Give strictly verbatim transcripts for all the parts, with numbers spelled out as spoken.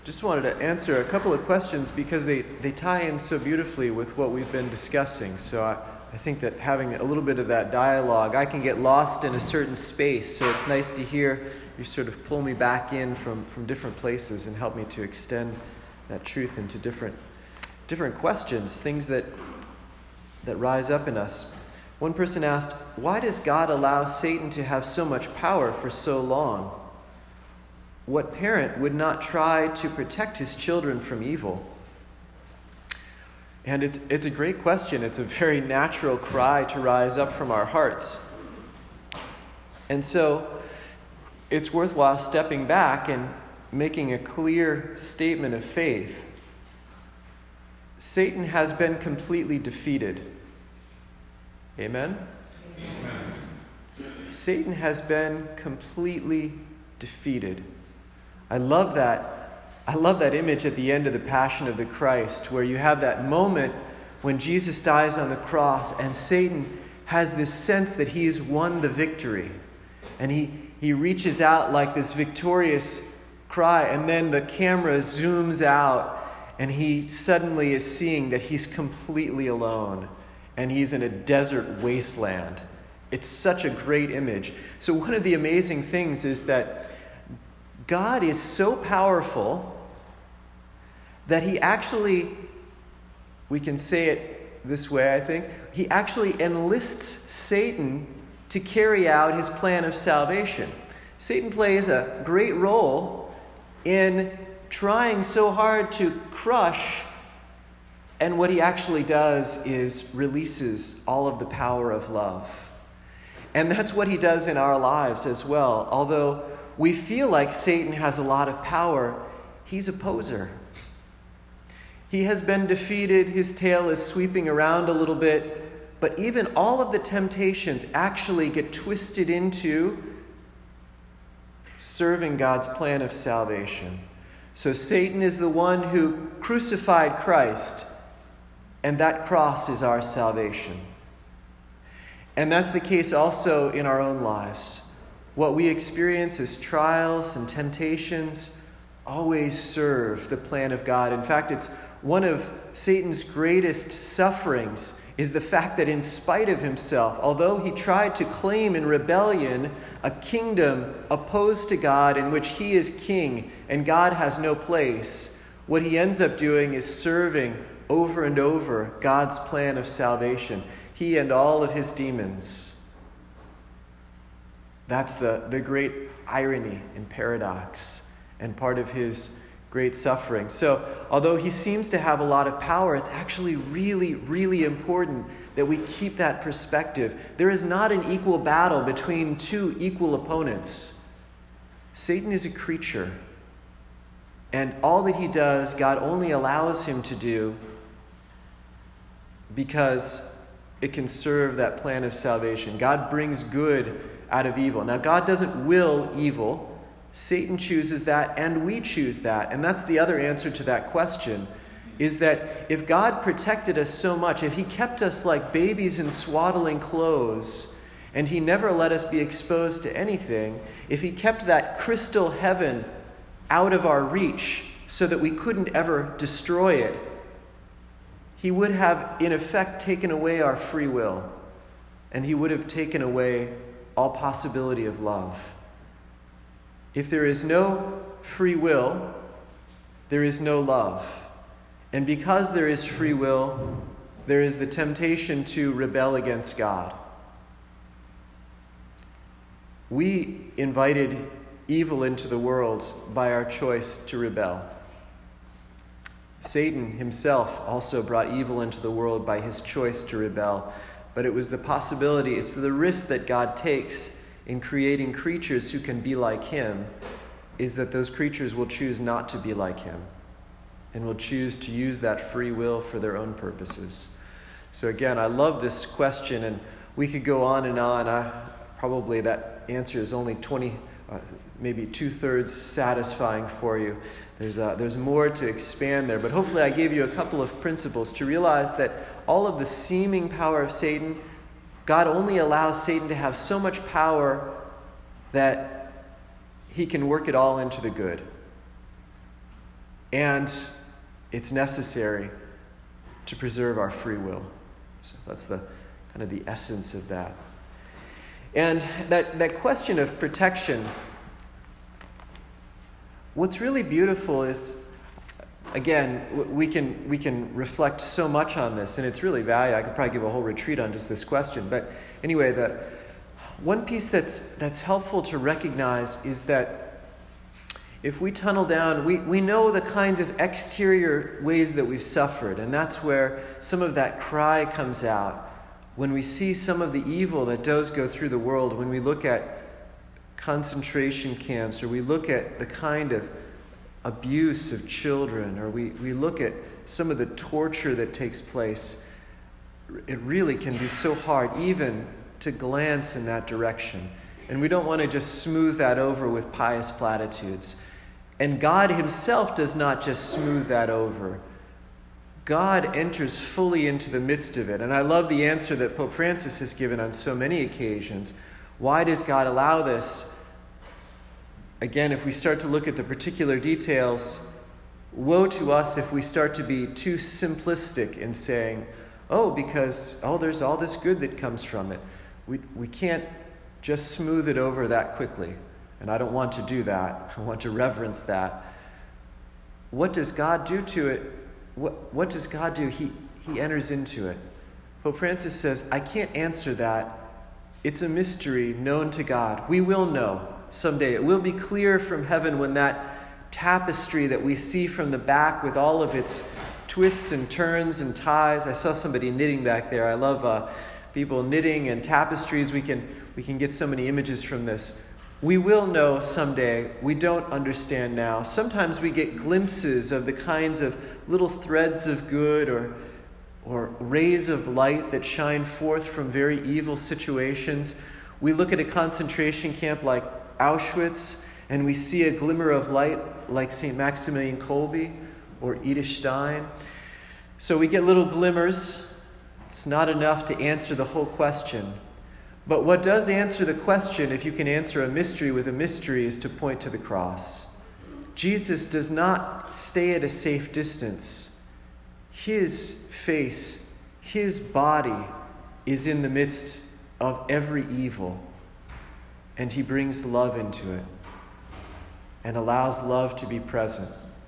Just wanted to answer a couple of questions because they, they tie in so beautifully with what we've been discussing. So I, I think that having a little bit of that dialogue, I can get lost in a certain space. So it's nice to hear you sort of pull me back in from, from different places and help me to extend that truth into different different questions, things that that rise up in us. One person asked, why does God allow Satan to have so much power for so long? What parent would not try to protect his children from evil? And it's it's a great question. It's a very natural cry to rise up from our hearts. And so it's worthwhile stepping back and making a clear statement of faith. Satan has been completely defeated. Amen? Amen. Satan has been completely defeated. I love that. I love that image at the end of the Passion of the Christ, where you have that moment when Jesus dies on the cross and Satan has this sense that he's won the victory. And he, he reaches out like this victorious cry, and then the camera zooms out and he suddenly is seeing that he's completely alone and he's in a desert wasteland. It's such a great image. So one of the amazing things is that God is so powerful that he actually, we can say it this way, I think, he actually enlists Satan to carry out his plan of salvation. Satan plays a great role in trying so hard to crush, and what he actually does is releases all of the power of love. And that's what he does in our lives as well. Although we feel like Satan has a lot of power, he's a poser. He has been defeated, his tail is sweeping around a little bit, but even all of the temptations actually get twisted into serving God's plan of salvation. So Satan is the one who crucified Christ, and that cross is our salvation. And that's the case also in our own lives. What we experience as trials and temptations always serve the plan of God. In fact, it's one of Satan's greatest sufferings is the fact that in spite of himself, although he tried to claim in rebellion a kingdom opposed to God in which he is king and God has no place, what he ends up doing is serving over and over God's plan of salvation. He and all of his demons. That's the, the great irony and paradox and part of his great suffering. So, although he seems to have a lot of power, it's actually really, really important that we keep that perspective. There is not an equal battle between two equal opponents. Satan is a creature, and all that he does, God only allows him to do because it can serve that plan of salvation. God brings good out of evil. Now, God doesn't will evil. Satan chooses that, and we choose that. And that's the other answer to that question, is that if God protected us so much, if he kept us like babies in swaddling clothes, and he never let us be exposed to anything, if he kept that crystal heaven out of our reach so that we couldn't ever destroy it, he would have, in effect, taken away our free will, and he would have taken away all possibility of love. If there is no free will, there is no love. And because there is free will, there is the temptation to rebel against God. We invited evil into the world by our choice to rebel. Satan himself also brought evil into the world by his choice to rebel. But it was the possibility, it's the risk that God takes in creating creatures who can be like him, is that those creatures will choose not to be like him and will choose to use that free will for their own purposes. So again, I love this question, and we could go on and on. I, probably that answer is only twenty, uh, maybe two-thirds satisfying for you. There's, uh, there's more to expand there, but hopefully I gave you a couple of principles to realize that all of the seeming power of Satan, God only allows Satan to have so much power that he can work it all into the good. and it's necessary to preserve our free will. So that's the kind of the essence of that. And that, that question of protection, what's really beautiful is, again, we can we can reflect so much on this, and it's really valuable. I could probably give a whole retreat on just this question. But anyway, the one piece that's that's helpful to recognize is that if we tunnel down, we, we know the kinds of exterior ways that we've suffered, and that's where some of that cry comes out. When we see some of the evil that does go through the world, when we look at concentration camps, or we look at the kind of abuse of children, or we, we look at some of the torture that takes place, it really can be so hard even to glance in that direction. And we don't want to just smooth that over with pious platitudes. And God himself does not just smooth that over. God enters fully into the midst of it. And I love the answer that Pope Francis has given on so many occasions. Why does God allow this? Again, if we start to look at the particular details, woe to us if we start to be too simplistic in saying, oh, because, oh, there's all this good that comes from it. We, we can't just smooth it over that quickly. And I don't want to do that. I want to reverence that. What does God do to it? What, what does God do? He, he enters into it. Pope Francis says, I can't answer that. It's a mystery known to God. We will know someday. It will be clear from heaven when that tapestry that we see from the back with all of its twists and turns and ties. I saw somebody knitting back there. I love uh, people knitting and tapestries. We can, we can get so many images from this. We will know someday. We don't understand now. Sometimes we get glimpses of the kinds of little threads of good or, or rays of light that shine forth from very evil situations. We look at a concentration camp like Auschwitz and we see a glimmer of light like Saint Maximilian Kolbe or Edith Stein. So we get little glimmers. It's not enough to answer the whole question. But what does answer the question, if you can answer a mystery with a mystery, is to point to the cross. Jesus does not stay at a safe distance. His face, his body is in the midst of every evil. And he brings love into it and allows love to be present.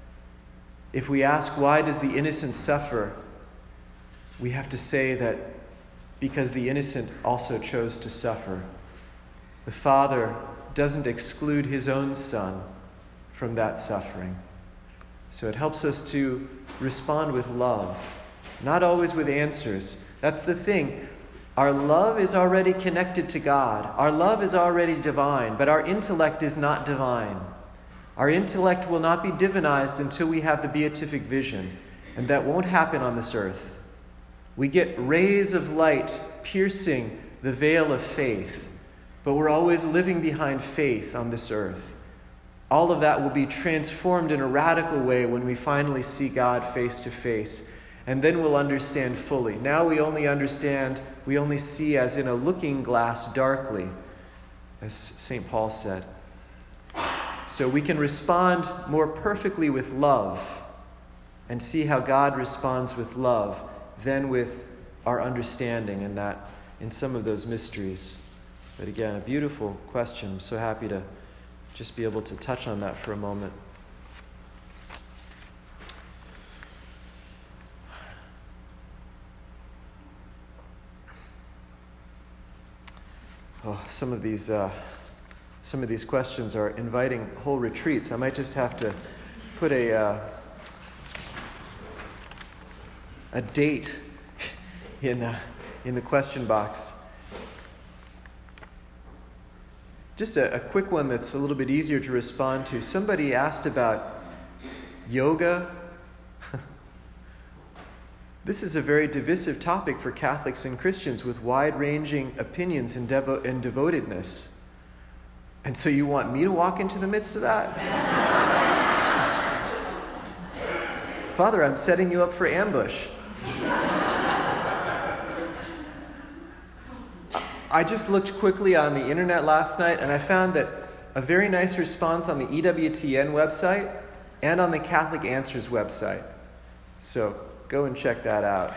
If we ask, why does the innocent suffer? We have to say that because the innocent also chose to suffer. The Father doesn't exclude his own Son from that suffering. So it helps us to respond with love, not always with answers. That's the thing. Our love is already connected to God. Our love is already divine, but our intellect is not divine. Our intellect will not be divinized until we have the beatific vision, and that won't happen on this earth. We get rays of light piercing the veil of faith, but we're always living behind faith on this earth. All of that will be transformed in a radical way when we finally see God face to face, and then we'll understand fully. Now we only understand, we only see as in a looking glass darkly, as Saint Paul said. So we can respond more perfectly with love and see how God responds with love than with our understanding in that, in some of those mysteries. But again, a beautiful question. I'm so happy to just be able to touch on that for a moment. Oh, some of these, uh, some of these questions are inviting whole retreats. I might just have to put a uh, a date in uh, in the question box. Just a, a quick one that's a little bit easier to respond to. Somebody asked about yoga. This is a very divisive topic for Catholics and Christians with wide-ranging opinions and, devo- and devotedness. And so you want me to walk into the midst of that? Father, I'm setting you up for ambush. I just looked quickly on the internet last night and I found that a very nice response on the E W T N website and on the Catholic Answers website. So go and check that out.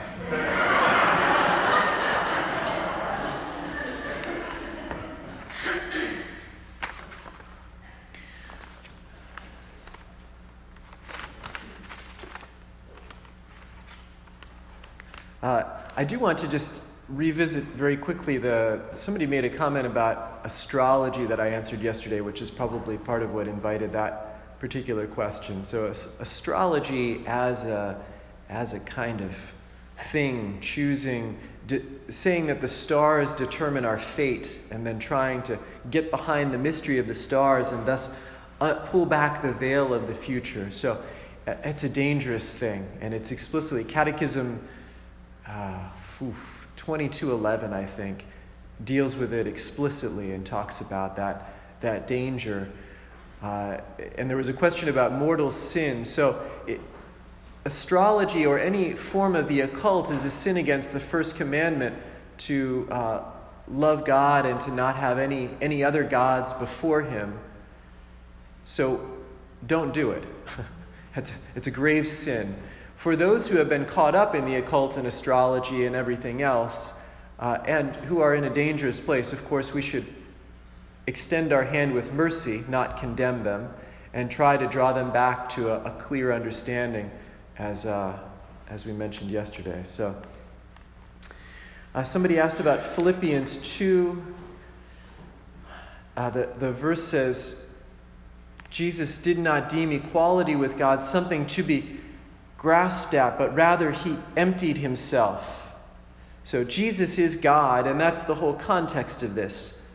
Uh, I do want to just revisit very quickly the, somebody made a comment about astrology that I answered yesterday, which is probably part of what invited that particular question. So astrology as a, as a kind of thing, choosing, de- saying that the stars determine our fate, and then trying to get behind the mystery of the stars and thus uh, pull back the veil of the future. So uh, it's a dangerous thing, and it's explicitly, Catechism Uh, oof, twenty-two eleven, I think, deals with it explicitly and talks about that, that danger. Uh, and there was a question about mortal sin. So it, astrology or any form of the occult is a sin against the first commandment to uh, love God and to not have any, any other gods before him. So don't do it. it's, it's a grave sin. For those who have been caught up in the occult and astrology and everything else, uh, and who are in a dangerous place, of course, we should extend our hand with mercy, not condemn them, and try to draw them back to a, a clear understanding, as uh, as we mentioned yesterday. So, uh, somebody asked about Philippians two. Uh, the, the verse says, Jesus did not deem equality with God something to be grasped at, but rather he emptied himself. So Jesus is God, and that's the whole context of this.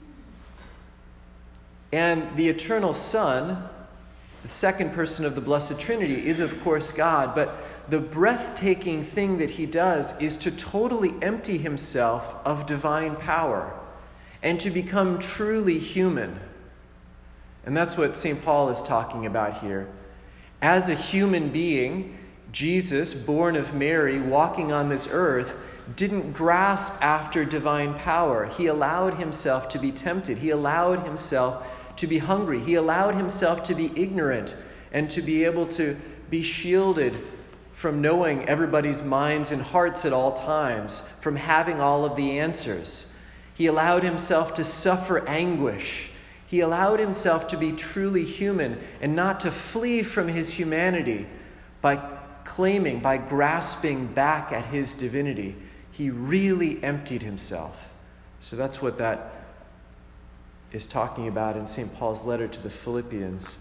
And the eternal Son, the second person of the Blessed Trinity, is of course God, but the breathtaking thing that he does is to totally empty himself of divine power and to become truly human. And that's what Saint Paul is talking about here. As a human being, Jesus, born of Mary, walking on this earth, didn't grasp after divine power. He allowed himself to be tempted. He allowed himself to be hungry. He allowed himself to be ignorant and to be able to be shielded from knowing everybody's minds and hearts at all times, from having all of the answers. He allowed himself to suffer anguish. He allowed himself to be truly human and not to flee from his humanity by claiming, by grasping back at his divinity. He really emptied himself. So that's what that is talking about in Saint Paul's letter to the Philippians.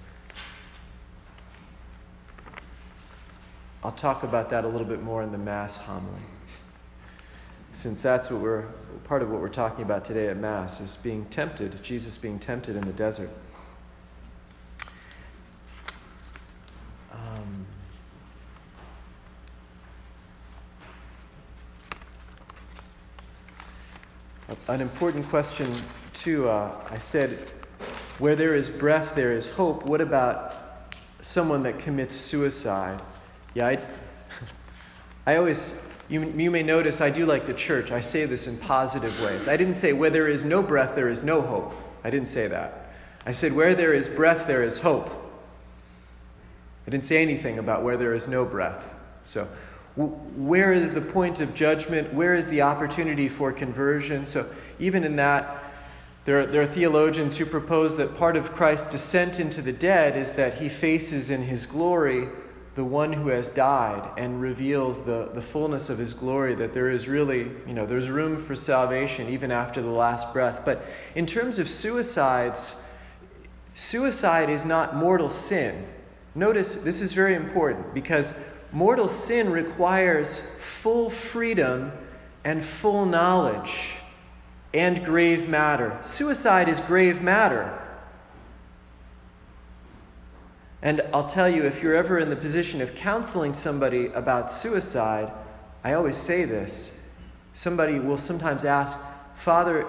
I'll talk about that a little bit more in the Mass homily, since that's what we're part of what we're talking about today at Mass, is being tempted, Jesus being tempted in the desert. Um, an important question, too. Uh, I said, where there is breath, there is hope. What about someone that commits suicide? Yeah, I, I always... You, you may notice I do like the church. I say this in positive ways. I didn't say where there is no breath, there is no hope. I didn't say that. I said where there is breath, there is hope. I didn't say anything about where there is no breath. So w- where is the point of judgment? Where is the opportunity for conversion? So even in that, there are, there are theologians who propose that part of Christ's descent into the dead is that he faces in his glory the one who has died and reveals the, the fullness of his glory, that there is really, you know, there's room for salvation even after the last breath. But in terms of suicides, suicide is not mortal sin. Notice this is very important, because mortal sin requires full freedom and full knowledge and grave matter. Suicide is grave matter. And I'll tell you, if you're ever in the position of counseling somebody about suicide, I always say this. Somebody will sometimes ask, Father,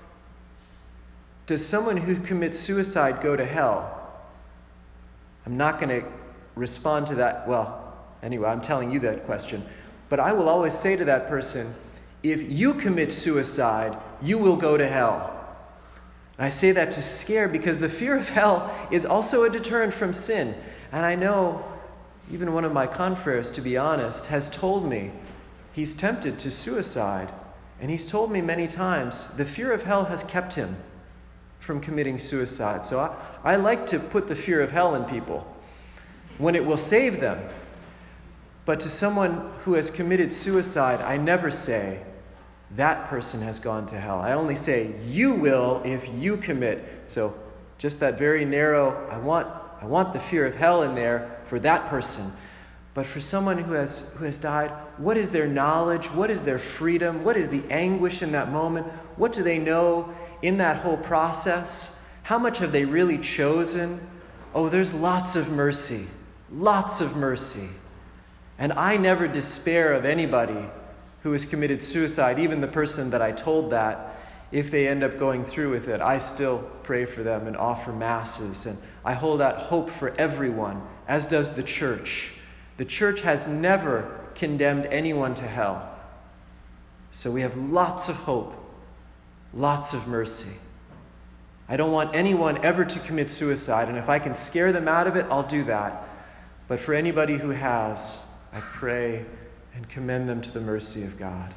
does someone who commits suicide go to hell? I'm not going to respond to that. Well, anyway, I'm telling you that question. But I will always say to that person, if you commit suicide, you will go to hell. And I say that to scare, because the fear of hell is also a deterrent from sin. And I know even one of my confreres, to be honest, has told me he's tempted to suicide. And he's told me many times the fear of hell has kept him from committing suicide. So I, I like to put the fear of hell in people when it will save them. But to someone who has committed suicide, I never say, that person has gone to hell. I only say, you will if you commit. So just that very narrow, I want, I want the fear of hell in there for that person. But for someone who has, who has died, what is their knowledge? What is their freedom? What is the anguish in that moment? What do they know in that whole process? How much have they really chosen? Oh, there's lots of mercy. Lots of mercy. And I never despair of anybody who has committed suicide, even the person that I told that. If they end up going through with it, I still pray for them and offer masses. And I hold out hope for everyone, as does the church. The church has never condemned anyone to hell. So we have lots of hope, lots of mercy. I don't want anyone ever to commit suicide, and if I can scare them out of it, I'll do that. But for anybody who has, I pray and commend them to the mercy of God.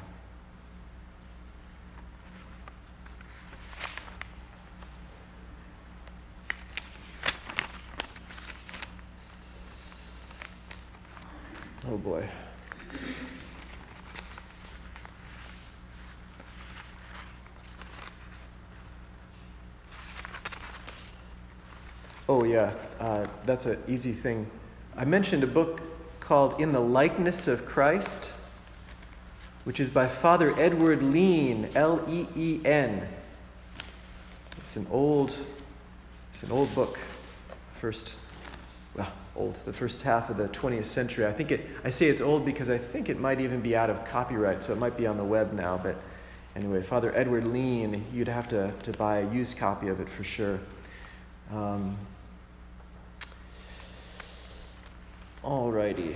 Oh boy. Oh yeah, uh, that's an easy thing. I mentioned a book called In the Likeness of Christ, which is by Father Edward Leen, L E E N. It's an old, it's an old book. First, well, old, the first half of the twentieth century. I think it, I say it's old because I think it might even be out of copyright, so it might be on the web now. But anyway, Father Edward Leen, you'd have to, to buy a used copy of it for sure. Um, Alrighty.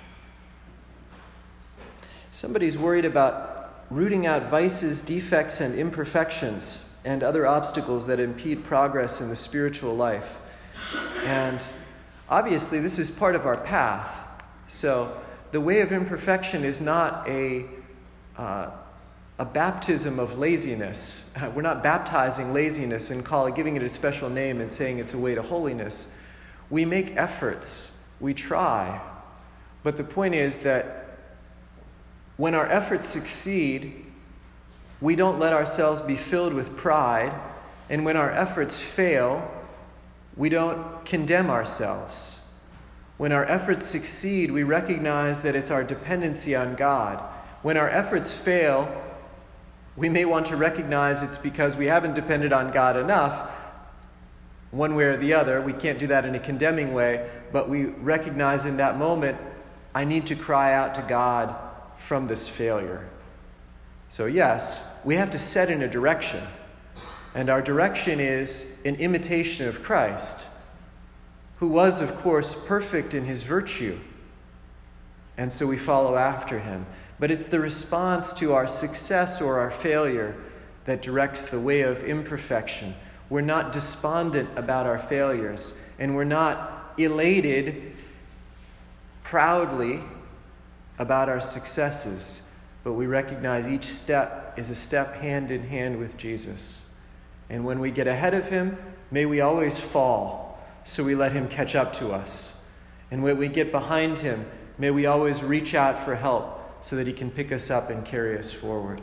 Somebody's worried about rooting out vices, defects, and imperfections and other obstacles that impede progress in the spiritual life. And obviously this is part of our path. So the way of imperfection is not a, uh, a baptism of laziness. We're not baptizing laziness and call it, giving it a special name and saying it's a way to holiness. We make efforts. We try, but the point is that when our efforts succeed, we don't let ourselves be filled with pride, and when our efforts fail, we don't condemn ourselves. When our efforts succeed, we recognize that it's our dependency on God. When our efforts fail, we may want to recognize it's because we haven't depended on God enough. One way or the other, we can't do that in a condemning way, but we recognize in that moment, I need to cry out to God from this failure. So yes, we have to set in a direction, and our direction is an imitation of Christ, who was, of course, perfect in his virtue, and so we follow after him. But it's the response to our success or our failure that directs the way of imperfection. We're not despondent about our failures, and we're not elated proudly about our successes, but we recognize each step is a step hand in hand with Jesus. And when we get ahead of him, may we always fall, so we let him catch up to us. And when we get behind him, may we always reach out for help so that he can pick us up and carry us forward.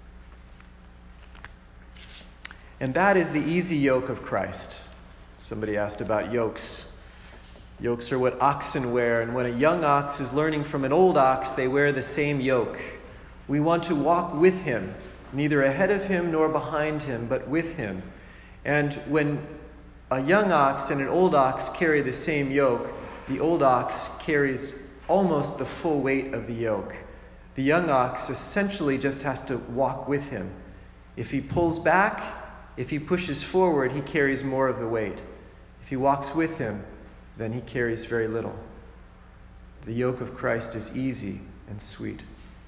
And that is the easy yoke of Christ. Somebody asked about yokes. Yokes are what oxen wear, and when a young ox is learning from an old ox, they wear the same yoke. We want to walk with him, neither ahead of him nor behind him, but with him. And when a young ox and an old ox carry the same yoke, the old ox carries almost the full weight of the yoke. The young ox essentially just has to walk with him. If he pulls back, if he pushes forward, he carries more of the weight. If he walks with him, then he carries very little. The yoke of Christ is easy and sweet.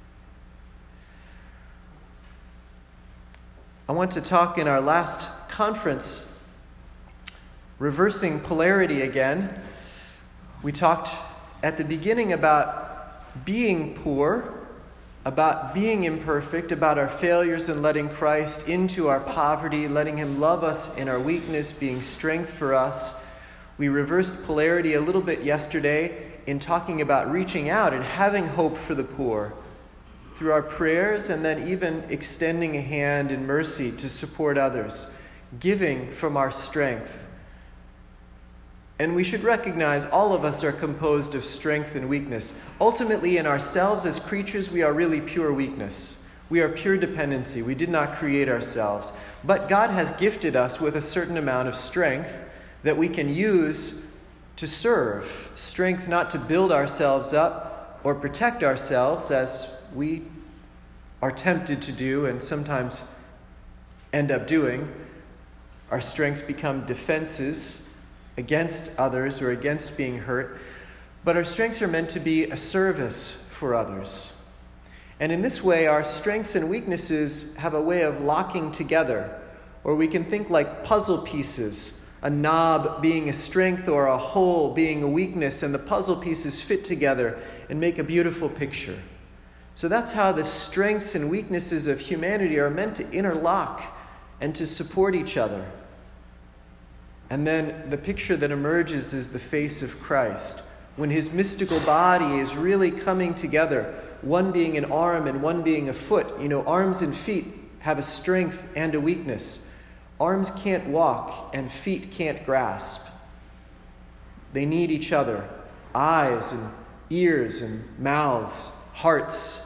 I want to talk in our last conference, reversing polarity again. We talked at the beginning about being poor, about being imperfect, about our failures and letting Christ into our poverty, letting him love us in our weakness, being strength for us. We reversed polarity a little bit yesterday in talking about reaching out and having hope for the poor through our prayers, and then even extending a hand in mercy to support others, giving from our strength. And we should recognize all of us are composed of strength and weakness. Ultimately, in ourselves as creatures, we are really pure weakness. We are pure dependency. We did not create ourselves. But God has gifted us with a certain amount of strength that we can use to serve. Strength not to build ourselves up or protect ourselves, as we are tempted to do and sometimes end up doing. Our strengths become defenses against others or against being hurt, but our strengths are meant to be a service for others. And in this way, our strengths and weaknesses have a way of locking together, or we can think like puzzle pieces, a knob being a strength or a hole being a weakness, and the puzzle pieces fit together and make a beautiful picture. So that's how the strengths and weaknesses of humanity are meant to interlock and to support each other. And then the picture that emerges is the face of Christ, when his mystical body is really coming together, one being an arm and one being a foot. You know, arms and feet have a strength and a weakness. Arms can't walk and feet can't grasp. They need each other. Eyes and ears and mouths, hearts.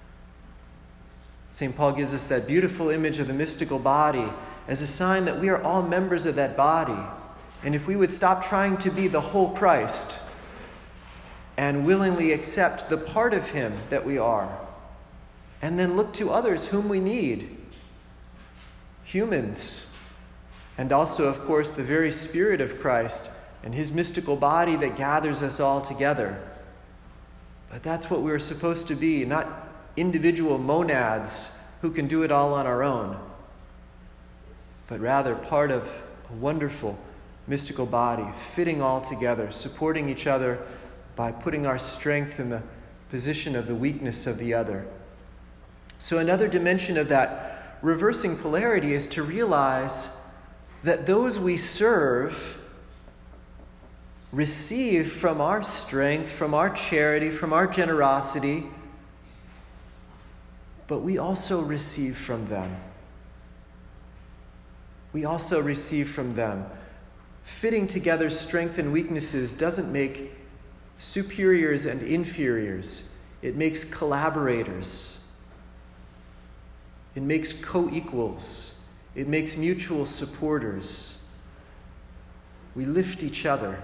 Saint Paul gives us that beautiful image of the mystical body as a sign that we are all members of that body. And if we would stop trying to be the whole Christ and willingly accept the part of him that we are, and then look to others whom we need, humans, and also, of course, the very Spirit of Christ and his mystical body that gathers us all together. But that's what we're supposed to be, not individual monads who can do it all on our own, but rather part of a wonderful mystical body, fitting all together, supporting each other by putting our strength in the position of the weakness of the other. So another dimension of that reversing polarity is to realize that those we serve receive from our strength, from our charity, from our generosity, but we also receive from them. We also receive from them. Fitting together strength and weaknesses doesn't make superiors and inferiors. It makes collaborators. It makes co-equals. It makes mutual supporters. We lift each other.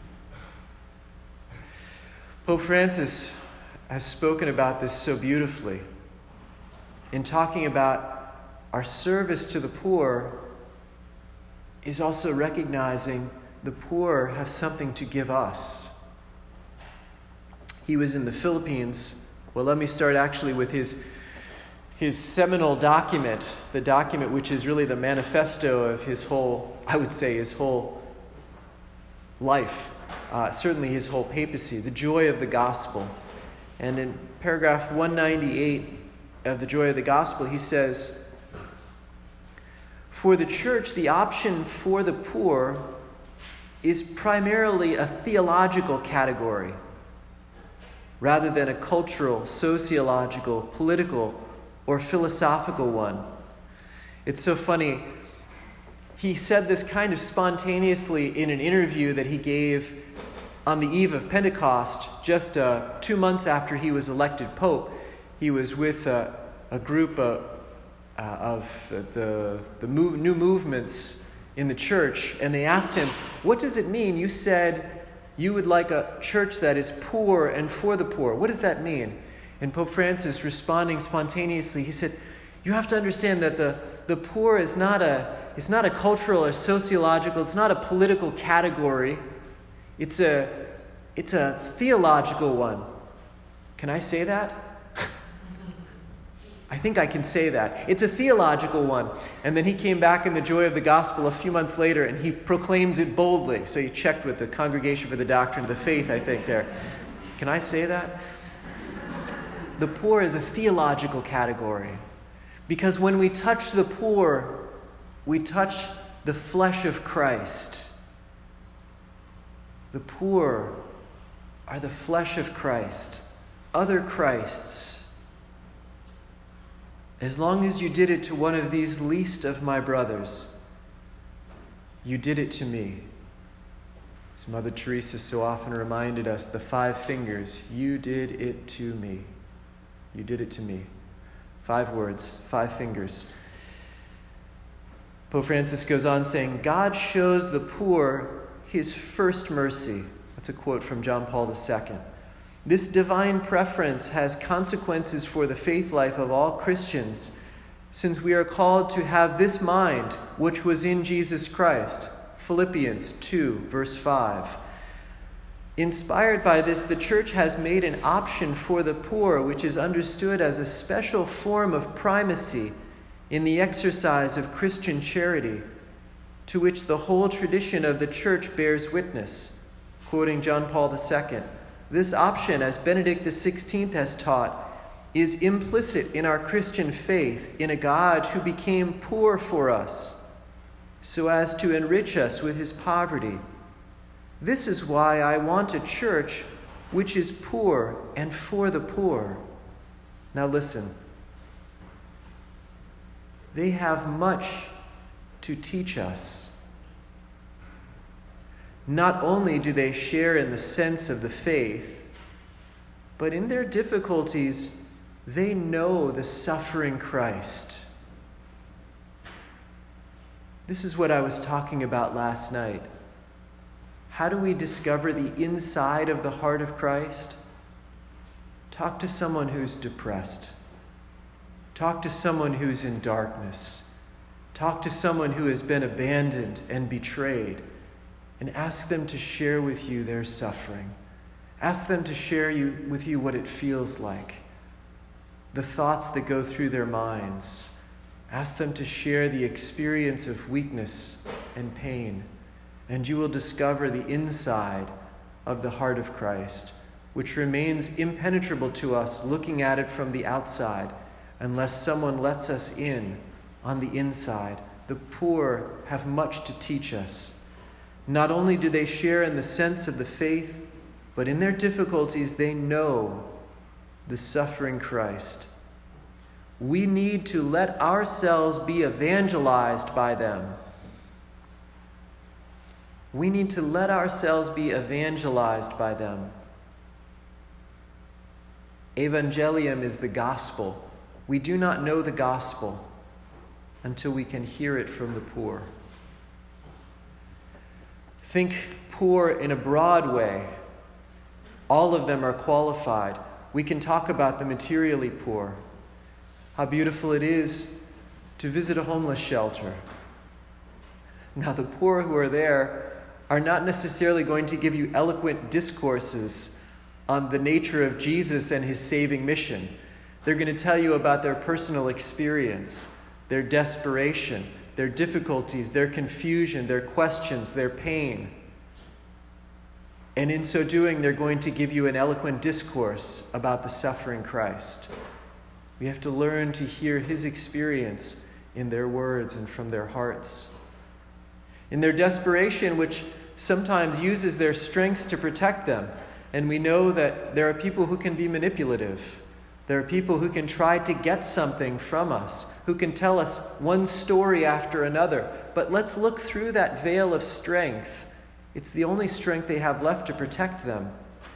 Pope Francis has spoken about this so beautifully in talking about our service to the poor is also recognizing the poor have something to give us. He was in the Philippines. Well, let me start actually with his, his seminal document, the document which is really the manifesto of his whole, I would say, his whole life, uh, certainly his whole papacy, The Joy of the Gospel. And in paragraph one ninety-eight of The Joy of the Gospel, he says, "For the Church, the option for the poor is primarily a theological category rather than a cultural, sociological, political, or philosophical one." It's so funny. He said this kind of spontaneously in an interview that he gave on the eve of Pentecost, just uh, two months after he was elected Pope. He was with uh, a group of Uh, of the, the move, new movements in the church, and they asked him, "What does it mean? You said you would like a church that is poor and for the poor. What does that mean?" And Pope Francis, responding spontaneously, he said, "You have to understand that the, the poor is not a it's not a cultural or sociological, it's not a political category. It's a it's a theological one." Can I say that? I think I can say that. It's a theological one. And then he came back in the joy of the gospel a few months later, and he proclaims it boldly. So he checked with the Congregation for the Doctrine of the Faith, I think, there. Can I say that? The poor is a theological category. Because when we touch the poor, we touch the flesh of Christ. The poor are the flesh of Christ, other Christs. As long as you did it to one of these least of my brothers, you did it to me. As Mother Teresa so often reminded us, the five fingers, you did it to me. You did it to me. Five words, five fingers. Pope Francis goes on saying, God shows the poor his first mercy. That's a quote from John Paul the Second. This divine preference has consequences for the faith life of all Christians, since we are called to have this mind which was in Jesus Christ. Philippians two, verse five. Inspired by this, the Church has made an option for the poor, which is understood as a special form of primacy in the exercise of Christian charity, to which the whole tradition of the Church bears witness. Quoting John Paul the Second, this option, as Benedict the Sixteenth has taught, is implicit in our Christian faith in a God who became poor for us, so as to enrich us with his poverty. This is why I want a church which is poor and for the poor. Now listen. They have much to teach us. Not only do they share in the sense of the faith, but in their difficulties, they know the suffering Christ. This is what I was talking about last night. How do we discover the inside of the heart of Christ? Talk to someone who's depressed. Talk to someone who's in darkness. Talk to someone who has been abandoned and betrayed. And ask them to share with you their suffering. Ask them to share you, with you what it feels like, the thoughts that go through their minds. Ask them to share the experience of weakness and pain, and you will discover the inside of the heart of Christ, which remains impenetrable to us looking at it from the outside, unless someone lets us in on the inside. The poor have much to teach us. Not only do they share in the sense of the faith, but in their difficulties they know the suffering Christ. We need to let ourselves be evangelized by them. We need to let ourselves be evangelized by them. Evangelium is the gospel. We do not know the gospel until we can hear it from the poor. Think poor in a broad way. All of them are qualified. We can talk about the materially poor. How beautiful it is to visit a homeless shelter. Now, the poor who are there are not necessarily going to give you eloquent discourses on the nature of Jesus and his saving mission. They're going to tell you about their personal experience, their desperation, their difficulties, their confusion, their questions, their pain. And in so doing, they're going to give you an eloquent discourse about the suffering Christ. We have to learn to hear his experience in their words and from their hearts. In their desperation, which sometimes uses their strengths to protect them, and we know that there are people who can be manipulative. There are people who can try to get something from us, who can tell us one story after another. But let's look through that veil of strength. It's the only strength they have left to protect them.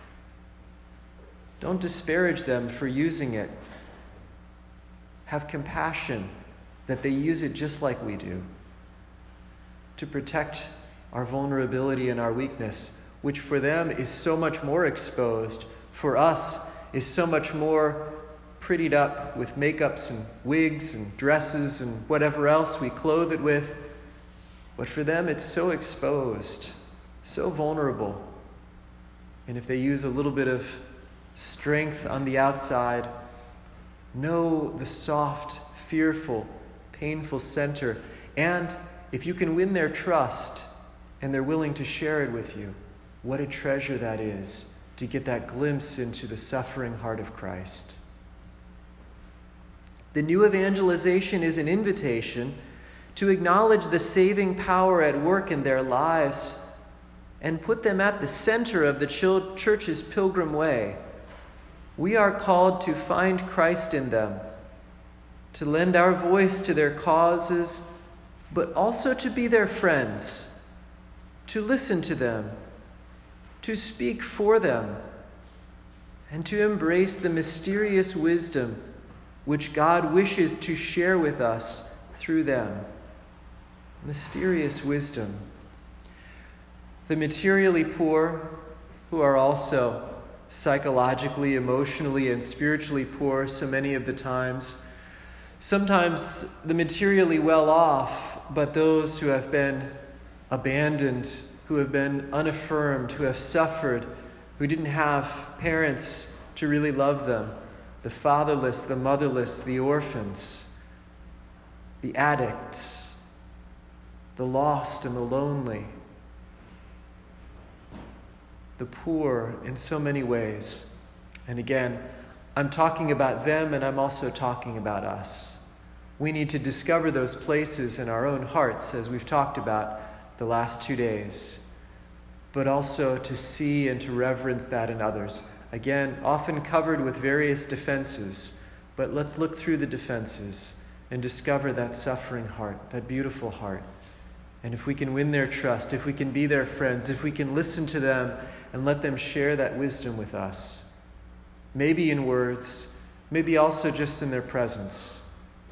Don't disparage them for using it. Have compassion that they use it just like we do, to protect our vulnerability and our weakness, which for them is so much more exposed, for us is so much more prettied up with makeups and wigs and dresses and whatever else we clothe it with. But for them, it's so exposed, so vulnerable. And if they use a little bit of strength on the outside, Know the soft, fearful, painful center. And if you can win their trust and they're willing to share it with you, what a treasure that is to get that glimpse into the suffering heart of Christ. The new evangelization is an invitation to acknowledge the saving power at work in their lives and put them at the center of the church's pilgrim way. We are called to find Christ in them, to lend our voice to their causes, but also to be their friends, to listen to them, to speak for them, and to embrace the mysterious wisdom which God wishes to share with us through them. Mysterious wisdom. The materially poor, who are also psychologically, emotionally, and spiritually poor so many of the times. Sometimes the materially well off, but those who have been abandoned, who have been unaffirmed, who have suffered, who didn't have parents to really love them. The fatherless, the motherless, the orphans, the addicts, the lost and the lonely, the poor in so many ways. And again, I'm talking about them and I'm also talking about us. We need to discover those places in our own hearts, as we've talked about the last two days, but also to see and to reverence that in others. Again, often covered with various defenses, but let's look through the defenses and discover that suffering heart, that beautiful heart. And if we can win their trust, if we can be their friends, if we can listen to them and let them share that wisdom with us, maybe in words, maybe also just in their presence.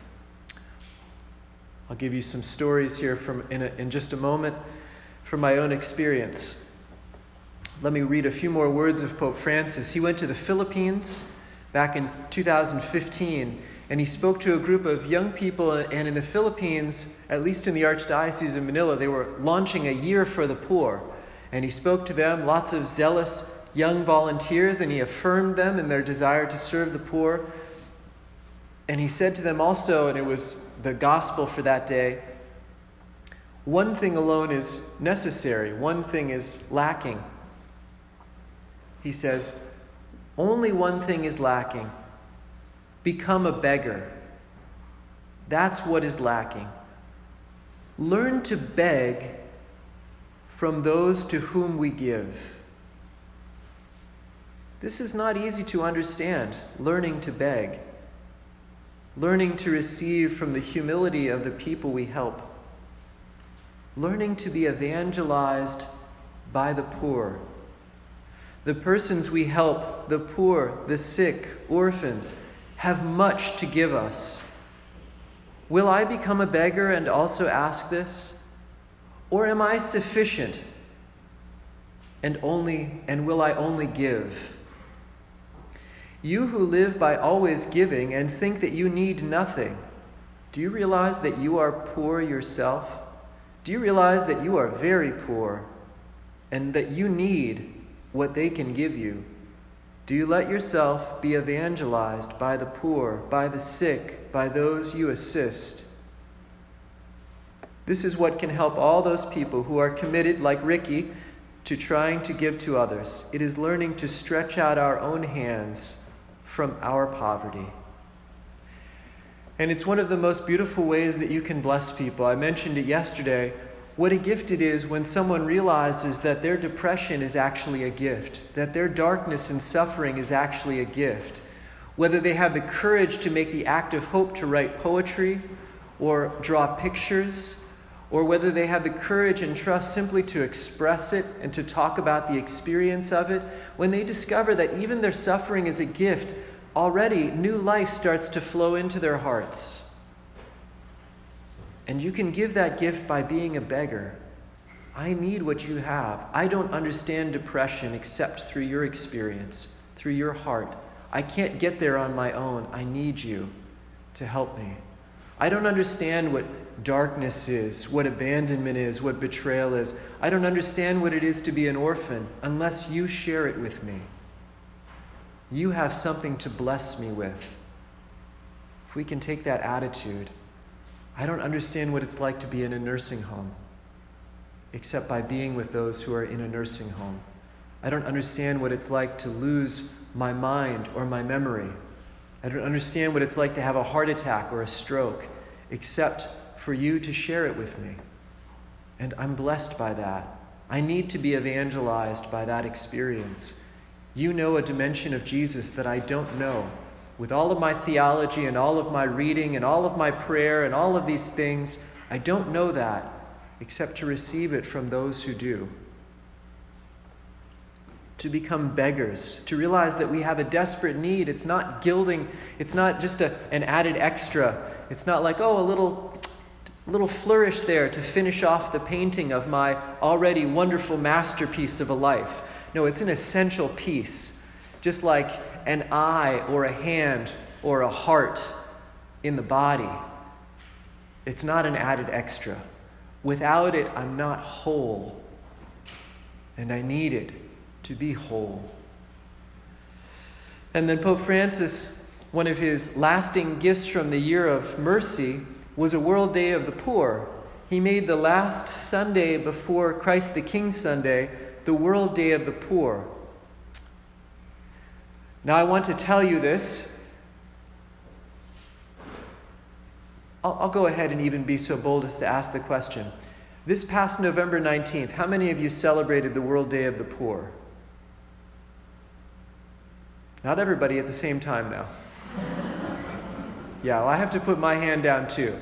I'll give you some stories here from in, a, in just a moment from my own experience. Let me read a few more words of Pope Francis. He went to the Philippines back in two thousand fifteen, and he spoke to a group of young people. And in the Philippines, at least in the Archdiocese of Manila, they were launching a year for the poor. And he spoke to them, lots of zealous young volunteers, and he affirmed them in their desire to serve the poor. And he said to them also, and it was the gospel for that day, one thing alone is necessary, one thing is lacking. He says, only one thing is lacking. Become a beggar. That's what is lacking. Learn to beg from those to whom we give. This is not easy to understand, learning to beg. Learning to receive from the humility of the people we help. Learning to be evangelized by the poor. The persons we help, the poor, the sick, orphans, have much to give us. Will I become a beggar and also ask this? Or am I sufficient and only and will I only give? You who live by always giving and think that you need nothing, do you realize that you are poor yourself? Do you realize that you are very poor and that you need what they can give you? Do you let yourself be evangelized by the poor, by the sick, by those you assist? This is what can help all those people who are committed, like Ricky, to trying to give to others. It is learning to stretch out our own hands from our poverty. And it's one of the most beautiful ways that you can bless people. I mentioned it yesterday. What a gift it is when someone realizes that their depression is actually a gift, that their darkness and suffering is actually a gift. Whether they have the courage to make the act of hope to write poetry or draw pictures, or whether they have the courage and trust simply to express it and to talk about the experience of it, when they discover that even their suffering is a gift, already new life starts to flow into their hearts. And you can give that gift by being a beggar. I need what you have. I don't understand depression except through your experience, through your heart. I can't get there on my own. I need you to help me. I don't understand what darkness is, what abandonment is, what betrayal is. I don't understand what it is to be an orphan unless you share it with me. You have something to bless me with. if we can take that attitude, I don't understand what it's like to be in a nursing home, except by being with those who are in a nursing home. I don't understand what it's like to lose my mind or my memory. I don't understand what it's like to have a heart attack or a stroke, except for you to share it with me. And I'm blessed by that. I need to be evangelized by that experience. You know a dimension of Jesus that I don't know. With all of my theology and all of my reading and all of my prayer and all of these things, I don't know that except to receive it from those who do. To become beggars, to realize that we have a desperate need. It's not gilding, it's not just a, an added extra. It's not like, oh, a little, little flourish there to finish off the painting of my already wonderful masterpiece of a life. No, it's an essential piece, just like an eye or a hand or a heart in the body. It's not an added extra. Without it, I'm not whole, and I need it to be whole. And then Pope Francis, one of his lasting gifts from the year of mercy was a World Day of the Poor. He made the last Sunday before Christ the King Sunday the World Day of the Poor. Now I want to tell you this. I'll, I'll go ahead and even be so bold as to ask the question. This past November nineteenth, how many of you celebrated the World Day of the Poor? Not everybody at the same time now. Yeah, well, I have to put my hand down too.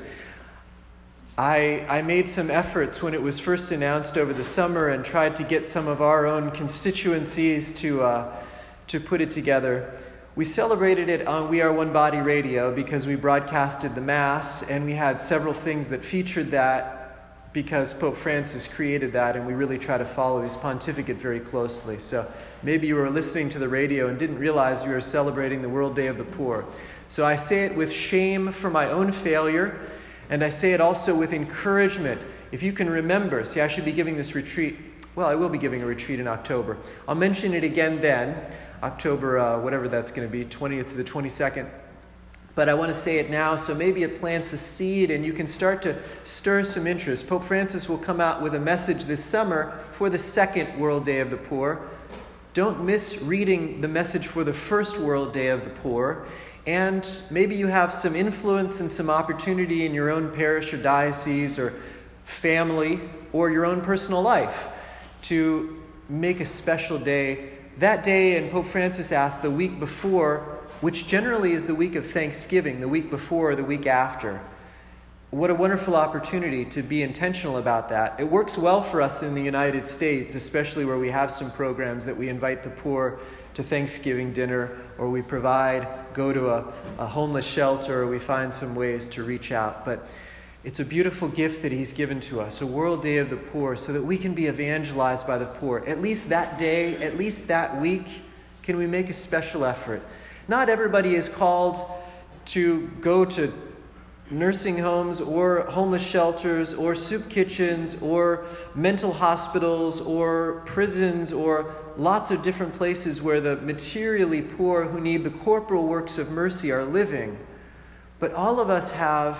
I, I made some efforts when it was first announced over the summer and tried to get some of our own constituencies to, uh, to put it together. We celebrated it on We Are One Body Radio because we broadcasted the Mass, and we had several things that featured that because Pope Francis created that, and we really try to follow his pontificate very closely. So maybe you were listening to the radio and didn't realize you were celebrating the World Day of the Poor. So I say it with shame for my own failure, and I say it also with encouragement. If you can remember, see, I should be giving this retreat. Well, I will be giving a retreat in October. I'll mention it again then, October, uh, whatever that's going to be, twentieth to the twenty-second. But I want to say it now, so maybe it plants a seed and you can start to stir some interest. Pope Francis will come out with a message this summer for the second World Day of the Poor. Don't miss reading the message for the first World Day of the Poor. And maybe you have some influence and some opportunity in your own parish or diocese or family or your own personal life to make a special day. That day, and Pope Francis asked, the week before, which generally is the week of Thanksgiving, the week before or the week after. What a wonderful opportunity to be intentional about that. It works well for us in the United States, especially where we have some programs that we invite the poor to Thanksgiving dinner, or we provide, go to a, a homeless shelter, or we find some ways to reach out. But it's a beautiful gift that he's given to us, a World Day of the Poor, so that we can be evangelized by the poor. At least that day, at least that week, can we make a special effort? Not everybody is called to go to nursing homes or homeless shelters or soup kitchens or mental hospitals or prisons or lots of different places where the materially poor who need the corporal works of mercy are living. But all of us have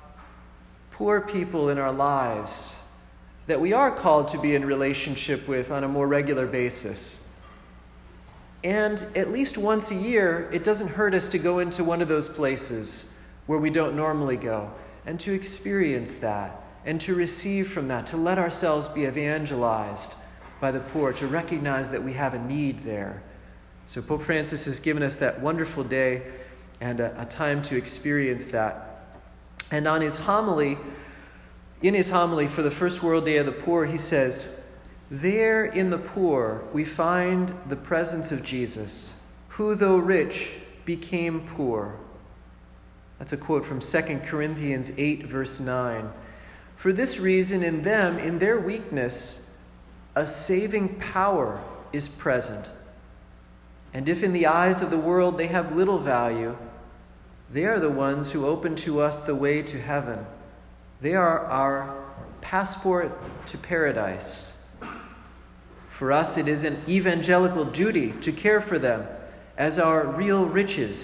poor people in our lives that we are called to be in relationship with on a more regular basis. And at least once a year, it doesn't hurt us to go into one of those places where we don't normally go, and to experience that, and to receive from that, to let ourselves be evangelized by the poor, to recognize that we have a need there. So Pope Francis has given us that wonderful day and a, a time to experience that. And on his homily, in his homily for the first World Day of the Poor, he says, "There in the poor we find the presence of Jesus, who though rich became poor." That's a quote from Second Corinthians eight, verse nine. "For this reason, in them, in their weakness, a saving power is present. And if in the eyes of the world they have little value, they are the ones who open to us the way to heaven. They are our passport to paradise. For us, it is an evangelical duty to care for them as our real riches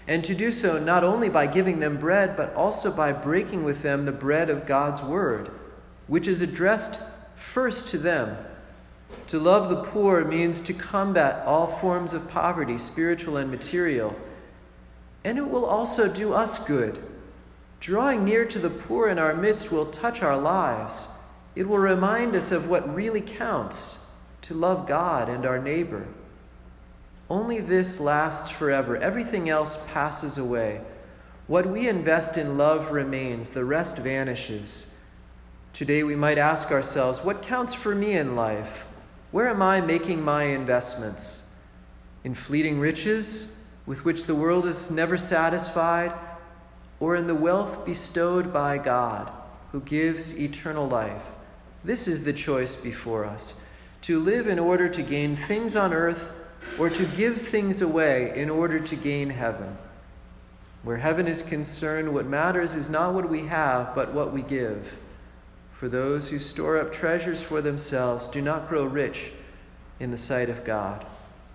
and to do so not only by giving them bread, but also by breaking with them the bread of God's word, which is addressed first to them. To love the poor means to combat all forms of poverty, spiritual and material. And it will also do us good. Drawing near to the poor in our midst will touch our lives. It will remind us of what really counts, to love God and our neighbor. Only this lasts forever. Everything else passes away. What we invest in love remains. The rest vanishes. Today we might ask ourselves, what counts for me in life? Where am I making my investments? In fleeting riches, with which the world is never satisfied, or in the wealth bestowed by God, who gives eternal life? This is the choice before us, to live in order to gain things on earth, or to give things away in order to gain heaven. Where heaven is concerned, what matters is not what we have, but what we give. For those who store up treasures for themselves do not grow rich in the sight of God.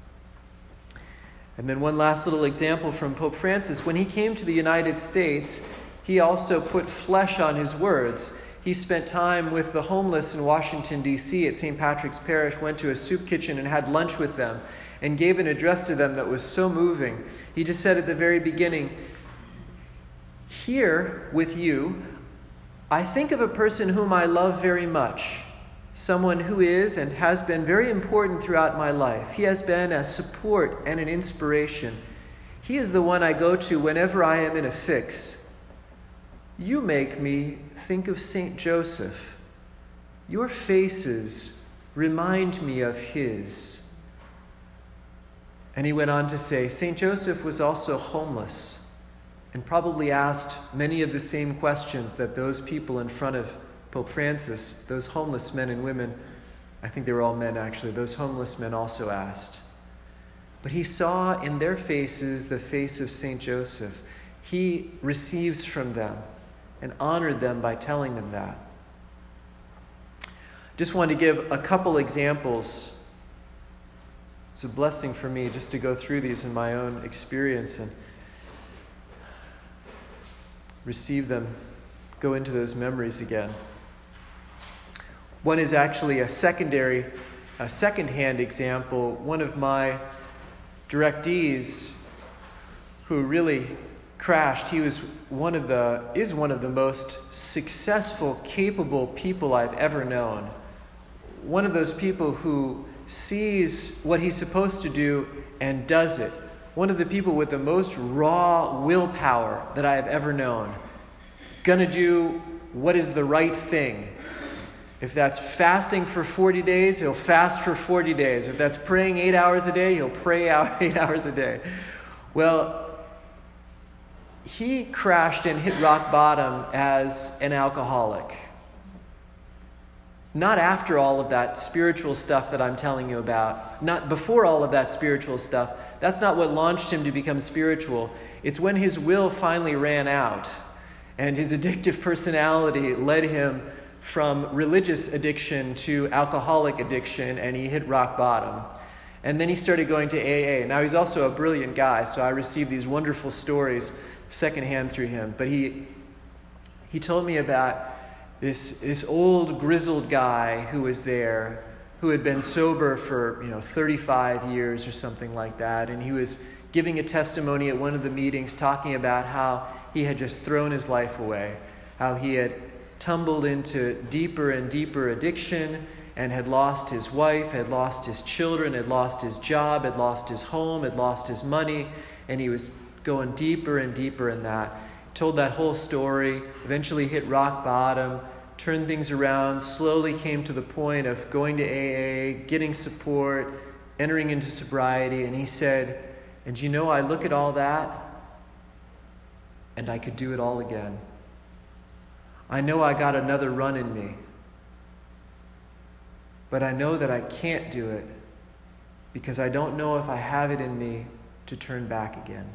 And then one last little example from Pope Francis. When he came to the United States, he also put flesh on his words. He spent time with the homeless in Washington, D C at Saint Patrick's Parish, went to a soup kitchen and had lunch with them, and gave an address to them that was so moving. He just said at the very beginning, "Here with you, I think of a person whom I love very much, someone who is and has been very important throughout my life. He has been a support and an inspiration. He is the one I go to whenever I am in a fix. You make me think of Saint Joseph. Your faces remind me of his." And he went on to say, Saint Joseph was also homeless, and probably asked many of the same questions that those people in front of Pope Francis, those homeless men and women, I think they were all men actually, those homeless men also asked. But he saw in their faces the face of Saint Joseph. He receives from them and honored them by telling them that. Just wanted to give a couple examples. It's a blessing for me just to go through these in my own experience and receive them, go into those memories again. One is actually a secondary, a second-hand example. One of my directees who really crashed, he was one of the, is one of the most successful, capable people I've ever known. One of those people who sees what he's supposed to do and does it. One of the people with the most raw willpower that I have ever known. Gonna do what is the right thing. If that's fasting for forty days, he'll fast for forty days. If that's praying eight hours a day, he'll pray out eight hours a day. Well, he crashed and hit rock bottom as an alcoholic. Not after all of that spiritual stuff that I'm telling you about. Not before all of that spiritual stuff. That's not what launched him to become spiritual. It's when his will finally ran out and his addictive personality led him from religious addiction to alcoholic addiction, and he hit rock bottom. And then he started going to A A. Now, he's also a brilliant guy, so I received these wonderful stories secondhand through him. But he he told me about this, this old grizzled guy who was there, who had been sober for, you know, thirty-five years or something like that. And he was giving a testimony at one of the meetings talking about how he had just thrown his life away, how he had tumbled into deeper and deeper addiction and had lost his wife, had lost his children, had lost his job, had lost his home, had lost his money, and he was going deeper and deeper in that. Told that whole story, eventually hit rock bottom, turned things around, slowly came to the point of going to A A, getting support, entering into sobriety, and he said, and you know, I look at all that, and I could do it all again. I know I got another run in me, but I know that I can't do it because I don't know if I have it in me to turn back again.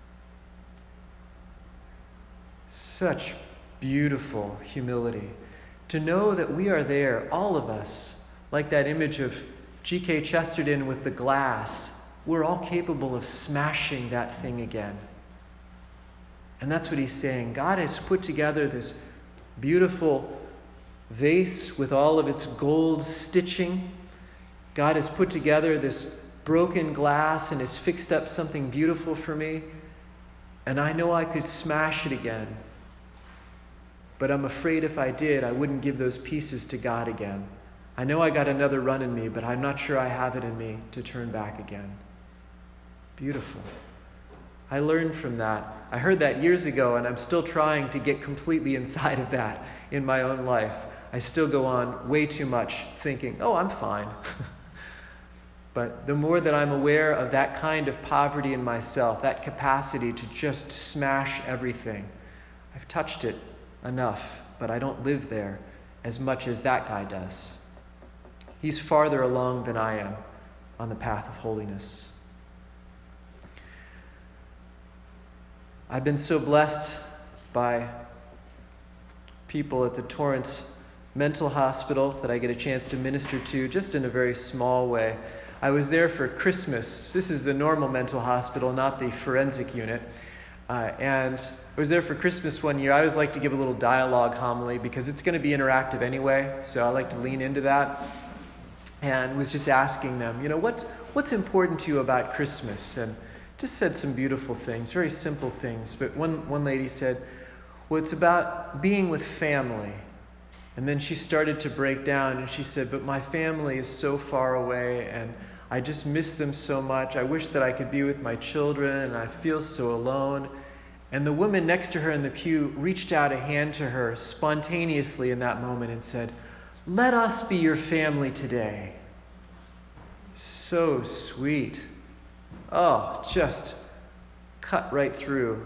Such beautiful humility. To know that we are there, all of us, like that image of G K Chesterton with the glass. We're all capable of smashing that thing again. And that's what he's saying. God has put together this beautiful vase with all of its gold stitching. God has put together this broken glass and has fixed up something beautiful for me. And I know I could smash it again. But I'm afraid if I did, I wouldn't give those pieces to God again. I know I got another run in me, but I'm not sure I have it in me to turn back again. Beautiful. I learned from that. I heard that years ago, and I'm still trying to get completely inside of that in my own life. I still go on way too much thinking, oh, I'm fine. But the more that I'm aware of that kind of poverty in myself, that capacity to just smash everything, I've touched it enough, but I don't live there as much as that guy does. He's farther along than I am on the path of holiness. I've been so blessed by people at the Torrance Mental Hospital that I get a chance to minister to just in a very small way. I was there for Christmas. This is the normal mental hospital, not the forensic unit. Uh, and I was there for Christmas one year. I always like to give a little dialogue homily because it's going to be interactive anyway, so I like to lean into that. And was just asking them, you know, what what's important to you about Christmas? And just said some beautiful things, very simple things. But one, one lady said, well, it's about being with family. And then she started to break down and she said, but my family is so far away and I just miss them so much. I wish that I could be with my children and I feel so alone. And the woman next to her in the pew reached out a hand to her spontaneously in that moment and said, let us be your family today. So sweet. Oh, just cut right through.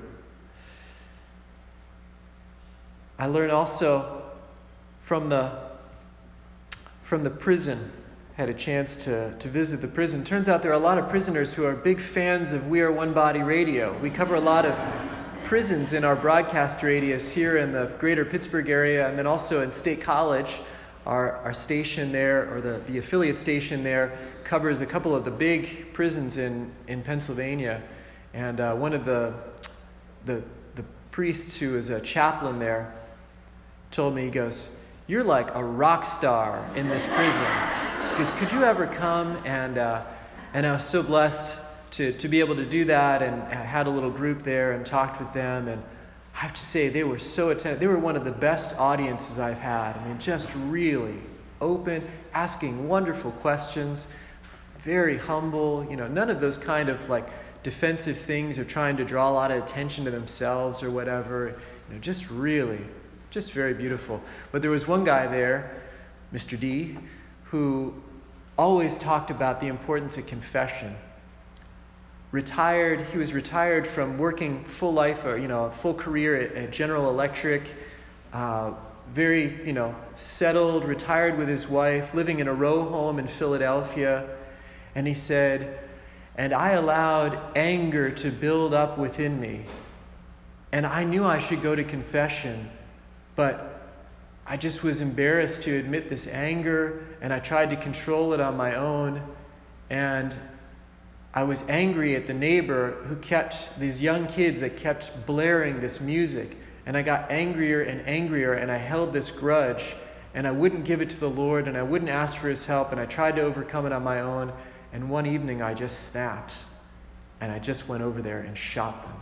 I learned also from the from the prison, had a chance to, to visit the prison. Turns out there are a lot of prisoners who are big fans of We Are One Body Radio. We cover a lot of prisons in our broadcast radius here in the greater Pittsburgh area, and then also in State College. Our, our station there, or the, the affiliate station there, covers a couple of the big prisons in, in Pennsylvania. And uh, one of the, the, the priests who is a chaplain there told me, he goes, you're like a rock star in this prison. Because could you ever come? And uh, and I was so blessed to, to be able to do that, and I had a little group there and talked with them, and I have to say they were so attentive. They were one of the best audiences I've had. I mean, just really open, asking wonderful questions, very humble, you know, none of those kind of like defensive things or trying to draw a lot of attention to themselves or whatever, you know, just really, just very beautiful. But there was one guy there, Mister D, who always talked about the importance of confession. Retired, he was retired from working full life, or, you know, a full career at, at General Electric, uh, very, you know, settled, retired with his wife, living in a row home in Philadelphia. And he said, and I allowed anger to build up within me. And I knew I should go to confession, but I just was embarrassed to admit this anger, and I tried to control it on my own. And I was angry at the neighbor who kept, these young kids that kept blaring this music. And I got angrier and angrier, and I held this grudge, and I wouldn't give it to the Lord, and I wouldn't ask for his help, and I tried to overcome it on my own. And one evening I just snapped, and I just went over there and shot them.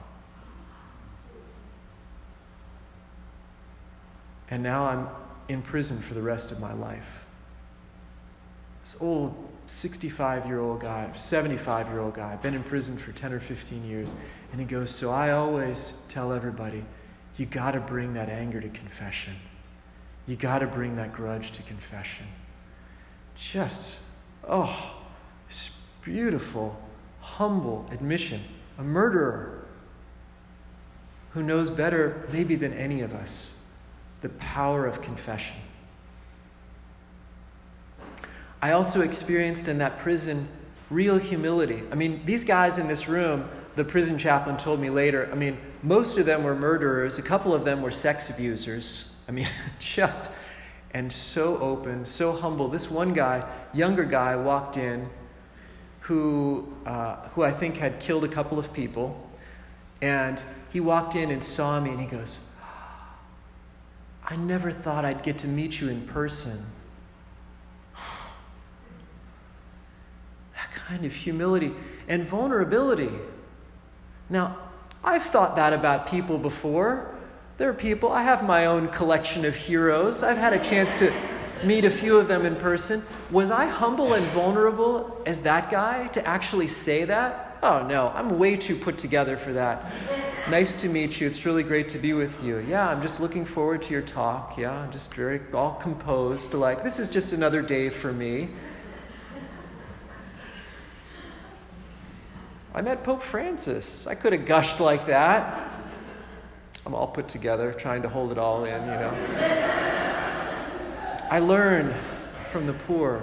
And now I'm in prison for the rest of my life. This old sixty-five-year-old guy, seventy-five-year-old guy, been in prison for ten or fifteen years. And he goes, so I always tell everybody, you got to bring that anger to confession. You got to bring that grudge to confession. Just, oh, this beautiful, humble admission. A murderer who knows better maybe than any of us the power of confession. I also experienced in that prison real humility. I mean, these guys in this room, the prison chaplain told me later, I mean, most of them were murderers. A couple of them were sex abusers. I mean, just, and so open, so humble. This one guy, younger guy, walked in who, uh, who I think had killed a couple of people. And he walked in and saw me, and he goes, I never thought I'd get to meet you in person. That kind of humility and vulnerability. Now, I've thought that about people before. There are people, I have my own collection of heroes. I've had a chance to meet a few of them in person. Was I humble and vulnerable as that guy to actually say that? Oh no, I'm way too put together for that. Nice to meet you. It's really great to be with you. Yeah, I'm just looking forward to your talk. Yeah, I'm just very all composed. Like, this is just another day for me. I met Pope Francis. I could have gushed like that. I'm all put together, trying to hold it all in, you know. I learn from the poor.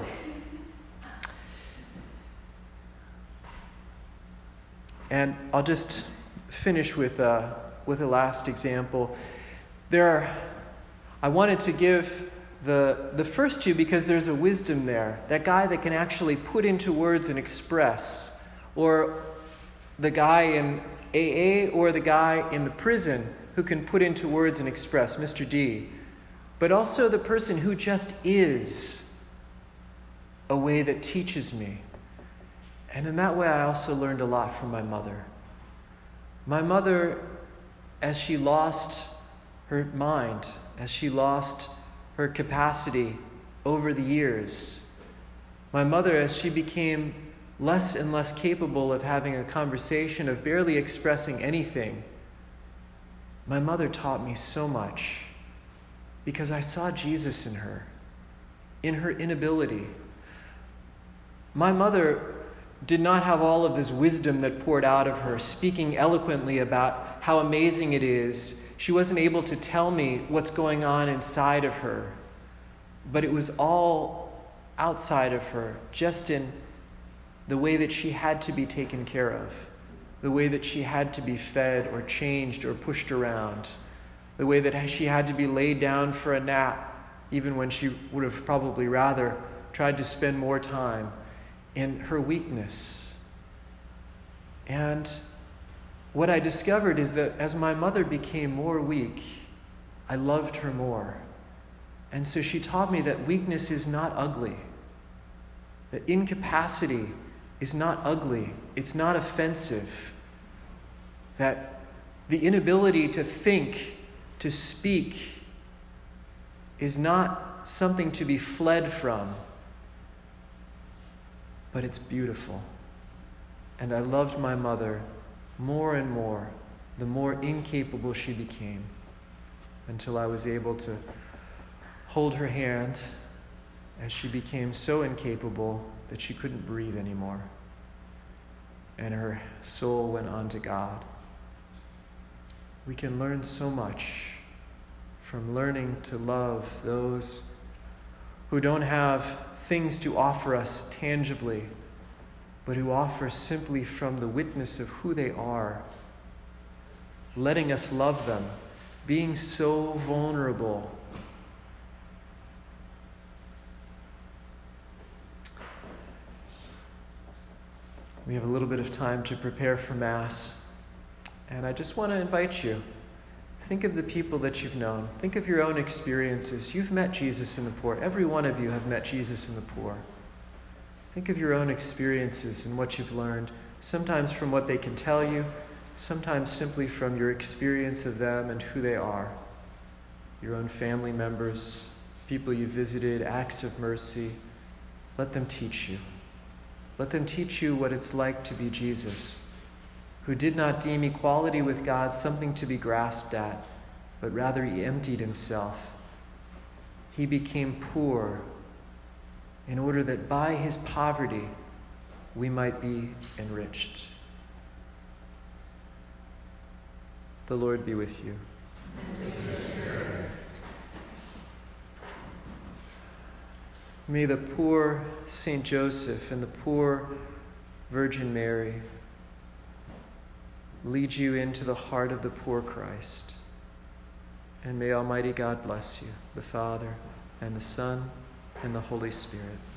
And I'll just finish with a, with a last example. There are, I wanted to give the, the first two because there's a wisdom there. That guy that can actually put into words and express. Or the guy in A A or the guy in the prison who can put into words and express, Mister D. But also the person who just is a way that teaches me. And in that way, I also learned a lot from my mother. My mother, as she lost her mind, as she lost her capacity over the years, my mother, as she became less and less capable of having a conversation, of barely expressing anything, my mother taught me so much because I saw Jesus in her, in her inability. My mother did not have all of this wisdom that poured out of her, speaking eloquently about how amazing it is. She wasn't able to tell me what's going on inside of her, but it was all outside of her, just in the way that she had to be taken care of, the way that she had to be fed or changed or pushed around, the way that she had to be laid down for a nap, even when she would have probably rather tried to spend more time in her weakness. And what I discovered is that as my mother became more weak, I loved her more. And so she taught me that weakness is not ugly, that incapacity is not ugly, it's not offensive, that the inability to think, to speak, is not something to be fled from, but it's beautiful. And I loved my mother more and more, the more incapable she became, until I was able to hold her hand as she became so incapable that she couldn't breathe anymore. And her soul went on to God. We can learn so much from learning to love those who don't have things to offer us tangibly, but who offer simply from the witness of who they are, letting us love them, being so vulnerable. We have a little bit of time to prepare for Mass, and I just want to invite you. Think of the people that you've known. Think of your own experiences. You've met Jesus in the poor. Every one of you have met Jesus in the poor. Think of your own experiences and what you've learned, sometimes from what they can tell you, sometimes simply from your experience of them and who they are. Your own family members, people you visited, acts of mercy. Let them teach you. Let them teach you what it's like to be Jesus, who did not deem equality with God something to be grasped at, but rather he emptied himself. He became poor in order that by his poverty we might be enriched. The Lord be with you. May the poor Saint Joseph and the poor Virgin Mary lead you into the heart of the poor Christ. And may Almighty God bless you, the Father, and the Son, and the Holy Spirit.